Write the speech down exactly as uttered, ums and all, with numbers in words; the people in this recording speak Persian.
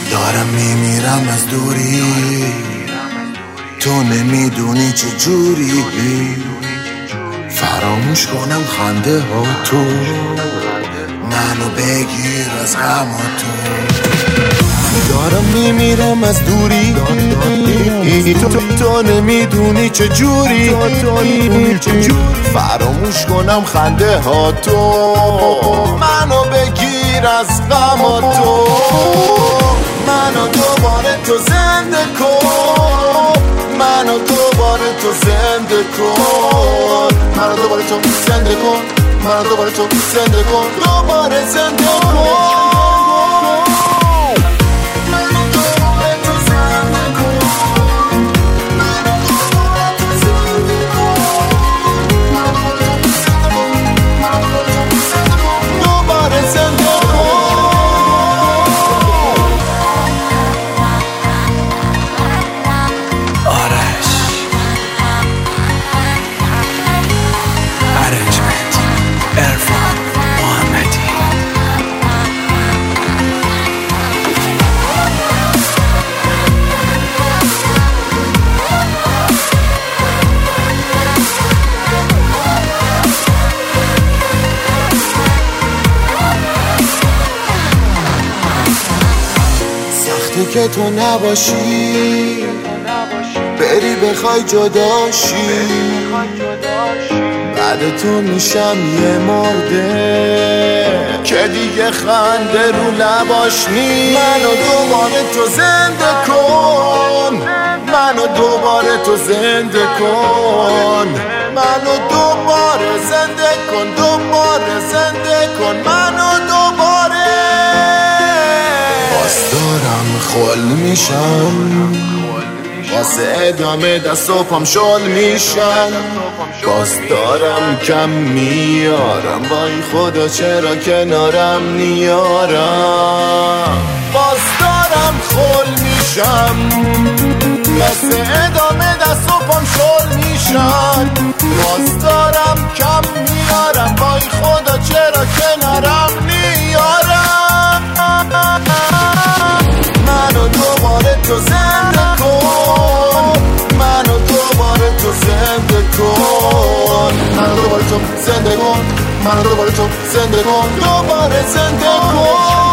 دارم میمیرم از دوری، تو نمیدونی چه جوری فراموش کنم خنده ها تو، منو بگیر از غم تو. دارم میمیرم از دوری، تو, تو, تو نمیدونی چه جوری فراموش کنم خنده ها تو، منو بگیر از غم تو. منو دوباره تو زنده کن، منو دوباره تو زنده کن، منو دوباره تو زنده کن، منو دوباره تو زنده کن، دوباره زنده کن. که تو نباشی، بری بخوای جداشی، بعد تو میشم یه مرده که دیگه خنده رو لباش نی. منو دوباره تو زنده کن، منو دوباره تو زنده کن، منو دوباره زنده کن، دوباره زنده کن، منو دوباره. باز دارم خل میشم، واسه ادامه دست و پام شل میشن، باز دارم کم میارم، وای خدا چرا کنارم نیارم. باز دارم خل میشم، واسه ادامه دست و پام شل میشن، باز دارم کم میارم، وای خدا چرا کنارم نیارم. منو دوباره تو زنده کن، منو دوباره تو زنده کن، منو دوباره تو زنده کن، منو دوباره تو زنده کن، دوباره زنده کن.